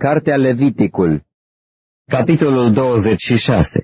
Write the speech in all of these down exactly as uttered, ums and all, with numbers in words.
Cartea Leviticul, capitolul douăzeci și șase.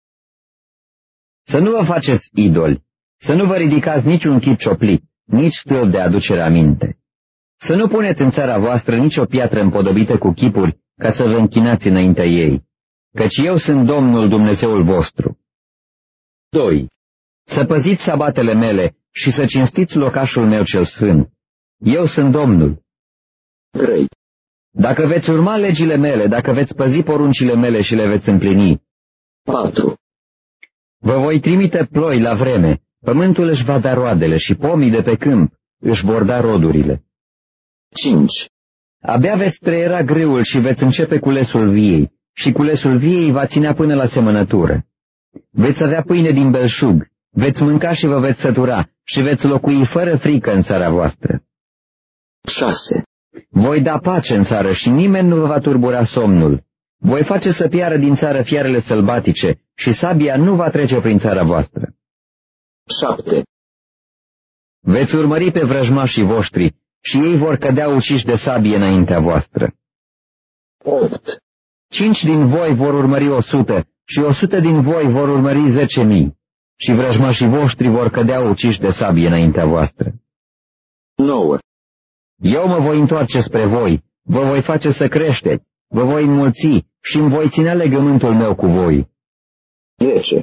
Să nu vă faceți idoli, să nu vă ridicați niciun chip cioplit, nici stâlp de aducere aminte. Să nu puneți în țara voastră nicio piatră împodobită cu chipuri, ca să vă închinați înaintea ei, căci eu sunt Domnul Dumnezeul vostru. doi. Să păziți sabatele mele și să cinstiți locașul meu cel sfânt. Eu sunt Domnul. trei. Dacă veți urma legile mele, dacă veți păzi poruncile mele și le veți împlini. patru. Vă voi trimite ploi la vreme, pământul își va da roadele și pomii de pe câmp își vor da rodurile. cinci. Abia veți trăiera grâul și veți începe culesul viei, și culesul viei va ținea până la semănătură. Veți avea pâine din belșug, veți mânca și vă veți sătura și veți locui fără frică în țara voastră. șase. Voi da pace în țară și nimeni nu vă va turbura somnul. Voi face să piară din țară fiarele sălbatice și sabia nu va trece prin țara voastră. șapte. Veți urmări pe vrăjmașii voștri și ei vor cădea uciși de sabie înaintea voastră. opt. Cinci din voi vor urmări o sută și o sută din voi vor urmări zece mii și vrăjmașii voștri vor cădea uciși de sabie înaintea voastră. nouă. Eu mă voi întoarce spre voi, vă voi face să creșteți, vă voi înmulți și îmi voi ținea legământul meu cu voi. zece.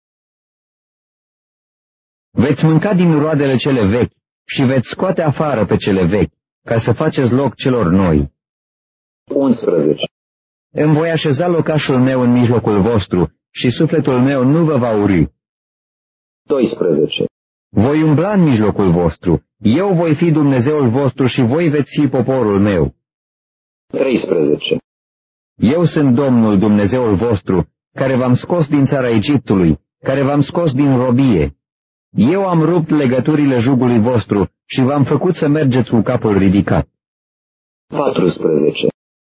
Veți mânca din roadele cele vechi și veți scoate afară pe cele vechi, ca să faceți loc celor noi. unsprezece. Îmi voi așeza locașul meu în mijlocul vostru și sufletul meu nu vă va urî. doisprezece. Voi umbla în mijlocul vostru, eu voi fi Dumnezeul vostru și voi veți fi poporul meu. treisprezece. Eu sunt Domnul Dumnezeul vostru, care v-am scos din țara Egiptului, care v-am scos din robie. Eu am rupt legăturile jugului vostru și v-am făcut să mergeți cu capul ridicat. paisprezece.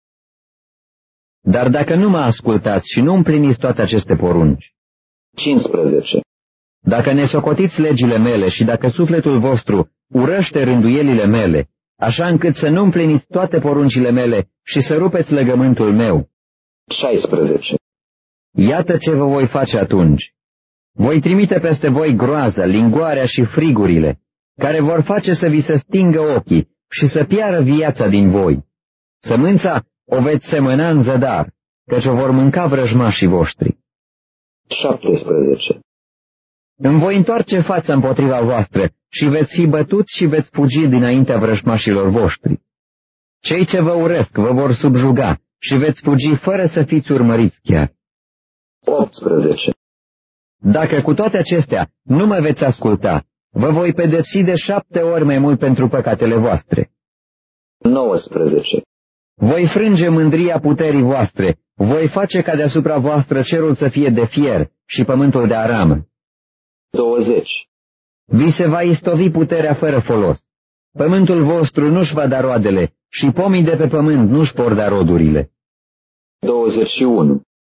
Dar dacă nu mă ascultați și nu împliniți toate aceste porunci, cincisprezece. dacă ne socotiți legile mele și dacă sufletul vostru urăște rânduielile mele, așa încât să nu împliniți toate poruncile mele și să rupeți legământul meu, șaisprezece. iată ce vă voi face atunci. Voi trimite peste voi groaza, lingoarea și frigurile, care vor face să vi se stingă ochii și să piară viața din voi. Sămânța o veți semăna în zădar, căci o vor mânca vrăjmașii voștri. șaptesprezece. Îmi voi întoarce fața împotriva voastră și veți fi bătuți și veți fugi dinaintea vrăjmașilor voștri. Cei ce vă urăsc vă vor subjuga și veți fugi fără să fiți urmăriți chiar. optsprezece. Dacă cu toate acestea nu mă veți asculta, vă voi pedepsi de șapte ori mai mult pentru păcatele voastre. nouăsprezece. Voi frânge mândria puterii voastre, voi face ca deasupra voastră cerul să fie de fier și pământul de aramă. douăzeci. Vi se va istovi puterea fără folos. Pământul vostru nu-și va da roadele și pomii de pe pământ nu-și vor da rodurile. douăzeci și unu.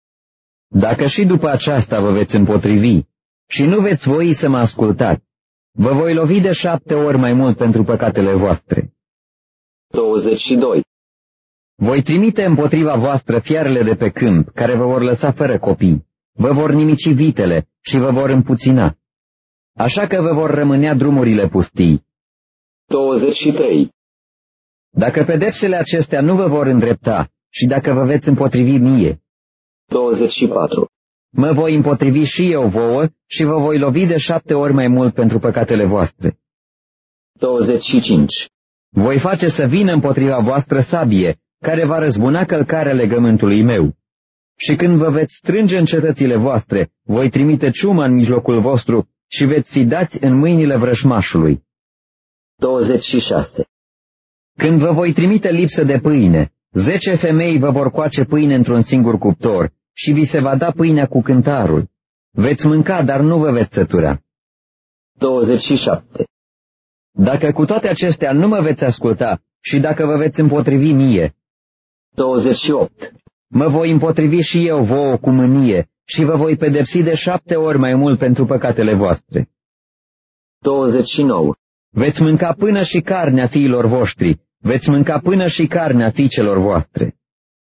Dacă și după aceasta vă veți împotrivi și nu veți voi să mă ascultați, vă voi lovi de șapte ori mai mult pentru păcatele voastre. douăzeci și doi. Voi trimite împotriva voastră fiarele de pe câmp, care vă vor lăsa fără copii, vă vor nimici vitele și vă vor împuțina. Așa că vă vor rămânea drumurile pustii. douăzeci și trei. Dacă pedepsele acestea nu vă vor îndrepta și dacă vă veți împotrivi mie, douăzeci și patru. mă voi împotrivi și eu vouă și vă voi lovi de șapte ori mai mult pentru păcatele voastre. douăzeci și cinci. Voi face să vină împotriva voastră sabie, care va răzbuna călcarea legământului meu. Și când vă veți strânge în cetățile voastre, voi trimite ciuma în mijlocul vostru și veți fi dați în mâinile vrășmașului. douăzeci și șase. Când vă voi trimite lipsă de pâine, zece femei vă vor coace pâine într-un singur cuptor și vi se va da pâinea cu cântarul. Veți mânca, dar nu vă veți sătura. douăzeci și șapte. Dacă cu toate acestea nu mă veți asculta și dacă vă veți împotrivi mie, douăzeci și opt. mă voi împotrivi și eu vouă cu mânie și vă voi pedepsi de șapte ori mai mult pentru păcatele voastre. douăzeci și nouă. Veți mânca până și carnea fiilor voștri, veți mânca până și carnea fiicelor voastre.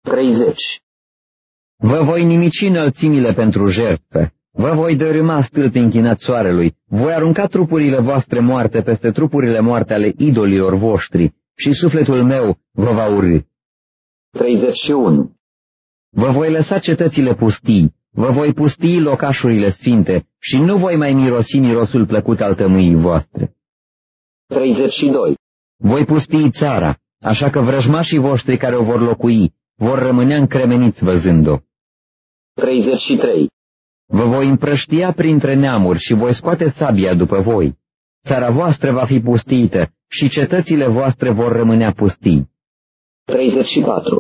treizeci. Vă voi nimici înălțimile pentru jertfe, vă voi dărâma stâlpi închinați soarelui, voi arunca trupurile voastre moarte peste trupurile moarte ale idolilor voștri și sufletul meu vă va urâ. treizeci și unu. Vă voi lăsa cetățile pustii, vă voi pustii locașurile sfinte și nu voi mai mirosi mirosul plăcut al tămâii voastre. treizeci și doi. Voi pustii țara, așa că vrăjmașii voștri care o vor locui vor rămânea încremeniți văzând-o. treizeci și trei. Vă voi împrăștia printre neamuri și voi scoate sabia după voi. Țara voastră va fi pustită și cetățile voastre vor rămânea pustii. treizeci și patru.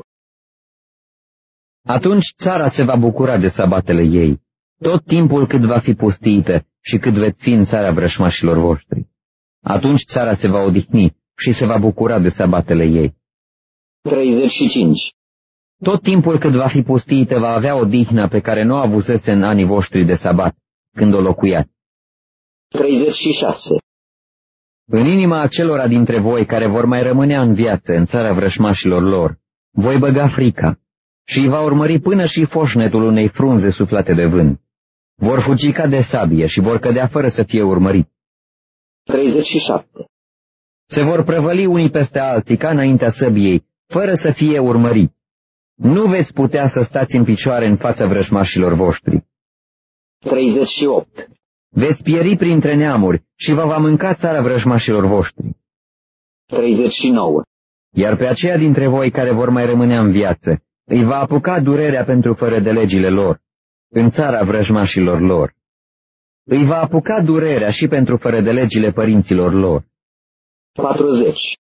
Atunci țara se va bucura de sabatele ei, tot timpul cât va fi pustită și cât veți fi în țara vrășmașilor voștri. Atunci țara se va odihni și se va bucura de sabatele ei. treizeci și cinci. Tot timpul cât va fi pustită va avea odihna pe care nu o avusese în anii voștri de sabat, când o locuiați. treizeci și șase. În inima acelora dintre voi care vor mai rămânea în viață în țara vrășmașilor lor, voi băga frica și îi va urmări până și foșnetul unei frunze suflate de vânt. Vor fugi ca de sabie și vor cădea fără să fie urmăriți. treizeci și șapte. Se vor prăvăli unii peste alții ca înaintea săbiei, fără să fie urmăriți. Nu veți putea să stați în picioare în fața vrăjmașilor voștri. treizeci și opt. Veți pieri printre neamuri și vă va mânca țara vrăjmașilor voștri. treizeci și nouă. Iar pe aceia dintre voi care vor mai rămâne în viață, îi va apuca durerea pentru fără de legile lor, în țara vrăjmașilor lor. Îi va apuca durerea și pentru fără de legile părinților lor. patruzeci.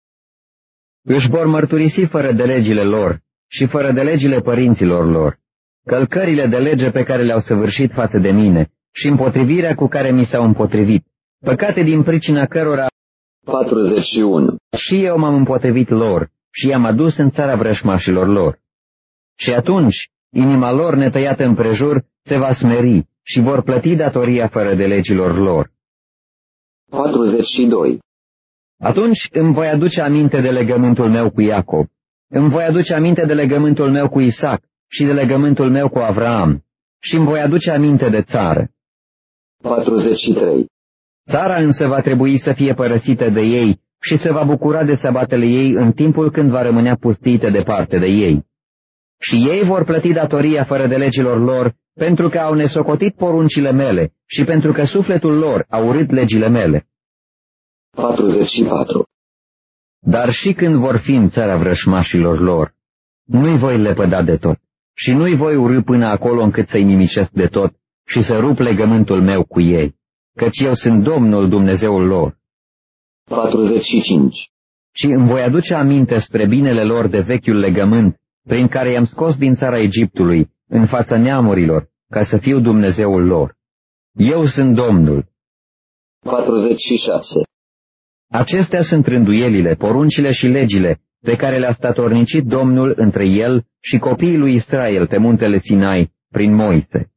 Își vor mărturisi fără de legile lor și fără de legile părinților lor, călcările de lege pe care le-au săvârșit față de mine și împotrivirea cu care mi s-au împotrivit, păcate din pricina cărora patruzeci și unu. și eu m-am împotrivit lor și i-am adus în țara vrășmașilor lor. Și atunci, inima lor netăiată împrejur se va smeri și vor plăti datoria fără de legilor lor. patruzeci și doi. Atunci îmi voi aduce aminte de legământul meu cu Iacob, îmi voi aduce aminte de legământul meu cu Isaac și de legământul meu cu Avraam și îmi voi aduce aminte de țară. patruzeci și trei. Țara însă va trebui să fie părăsită de ei și se va bucura de sabatele ei în timpul când va rămânea pustită departe de ei. Și ei vor plăti datoria fără de legilor lor, pentru că au nesocotit poruncile mele și pentru că sufletul lor a urât legile mele. patruzeci și patru. Dar și când vor fi în țara vrășmașilor lor, nu-i voi lepăda de tot și nu-i voi urâ până acolo încât să-i nimicesc de tot și să rup legământul meu cu ei, căci eu sunt Domnul Dumnezeul lor. patruzeci și cinci. Și îmi voi aduce aminte spre binele lor de vechiul legământ, prin care i-am scos din țara Egiptului, în fața neamurilor, ca să fiu Dumnezeul lor. Eu sunt Domnul. patruzeci și șase. Acestea sunt rânduielile, poruncile și legile pe care le-a statornicit Domnul între el și copiii lui Israel pe muntele Sinai, prin Moise.